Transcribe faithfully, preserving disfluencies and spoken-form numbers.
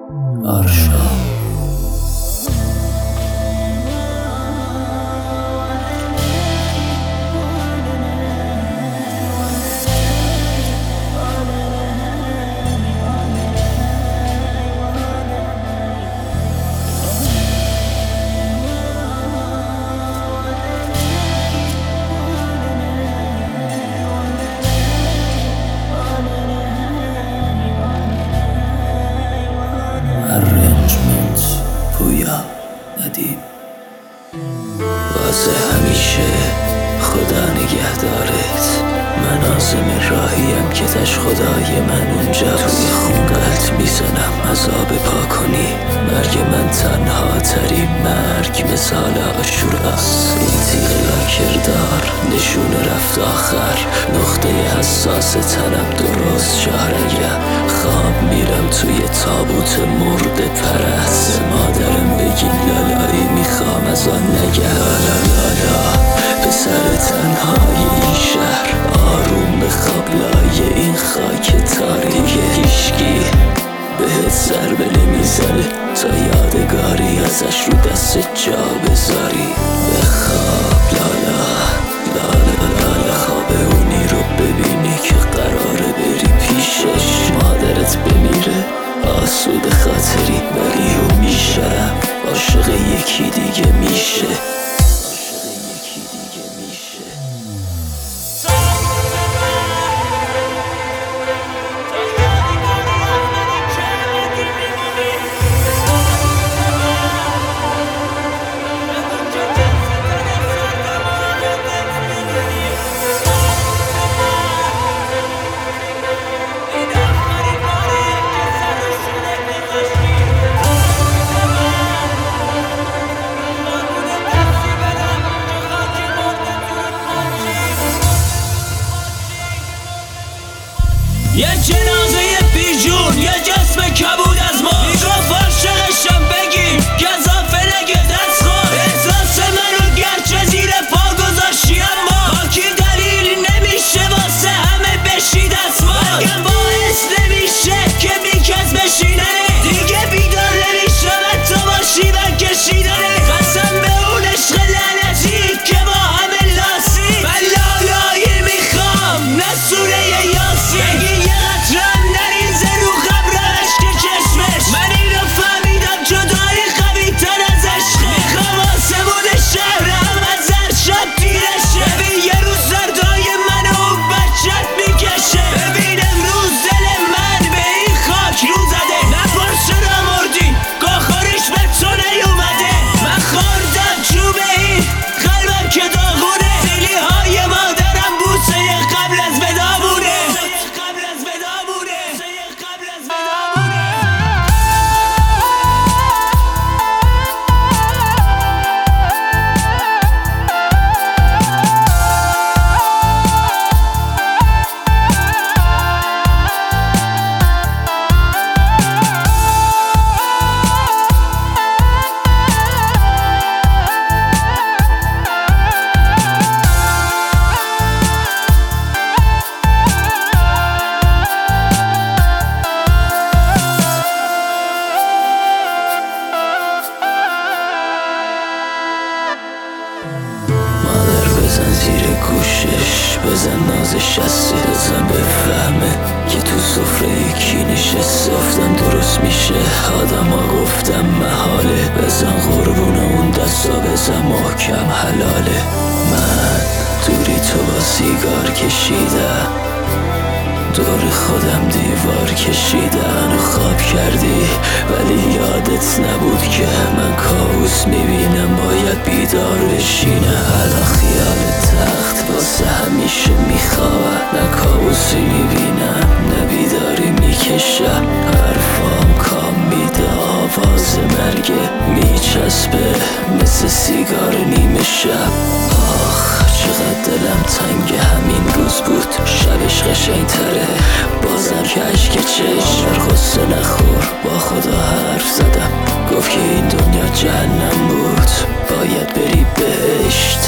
آرشا arrangement پویا ندیم واسه همیشه خدا نگهدارت. من آزم راهیم که تش خدای من اونجا توی خون قلط میزنم عذاب پا کنی. مرگ من تنها ترین مرگ مثال آشوراست. این تیغ لاکردار نشون رفت آخر نقطه حساس تنم درست شهرگه. خواب میرم توی تابوت مرد پرست. مادرم بگین لالایی میخوام از آن نگه. لالا لالا پسر تنهای این شهر آروم به خواب لای این خاک تاریک. هیشگی بهت ضربه نمیزنه تا یادگاری ازش رو دست جا بذاری. بخواب لالا لالا لالا خواب اونی رو ببینی که قراره بری پیشش. مادرت بمیره آسود خاطری ولی او میشرم عاشق یکی دیگه میشه. یه جنازه بیجون یه جسم کبود از ما میگفت عاشقشم بگیر گذافه نگه دست خور. احساس منو گرچه زیر پا گذاشتی اما با کی دلیل نمیشه واسه همه بشی دستمال. مرگم باعث نمیشه که بیکس بشیننه دیگه بیدار نمیشم حتی با شیون کشیدنه. قسم به اون عشق لعنتی که با همه لاسی من لالایی میخوام نه سوره یاسی. بزن زیر گوشش بزن نازش هستی بزن بفهمه که تو سفره کی نشسته. گفتم درست میشه آدم ها گفتم محاله. بزن قربون اون دستا بزن محکم حلاله. من دوری تو با سیگار کشیدم دور خودم دیوار کشیدن و خواب کردی ولی یادت نبود که من کابوس میبینم باید بیدار بشینم. الان خیال تخت واسه همیشه میخوابم نه کابوسی میبینم نه بیداری میکشم. حرفام کام میده آواز مرگه میچسبه مثل سیگار نیمه شب. آخ چقدر دلم تنگ همین روز بود شبش قشنگ تره بازم که عشق چشم در غصه نخور. با خدا حرف زدم گفت که این دنیا جهنم بود باید بری بهشت.